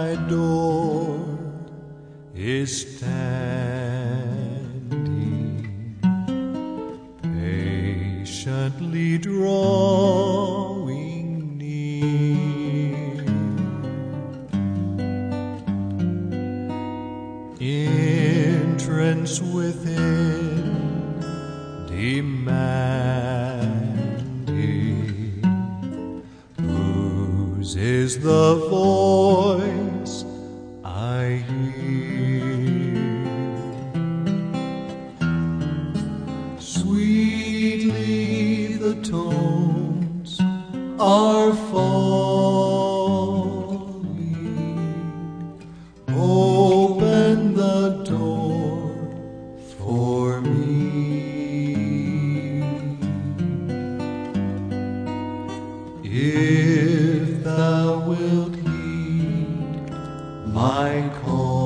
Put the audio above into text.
my door is standing, patiently drawing near. Entrance within demanding, whose is the voice I hear? Sweetly the tones are falling. Open the door for me. If thou wilt heed my call,